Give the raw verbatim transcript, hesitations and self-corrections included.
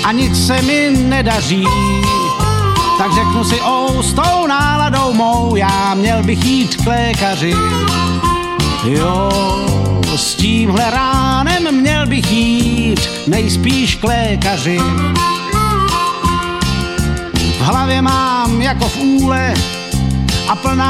a nic se mi nedaří. Tak řeknu si, o, s tou náladou mou, já měl bych jít k lékaři. Jo, s tímhle ránem měl bych jít nejspíš k lékaři. V hlavě mám jako v úle a plná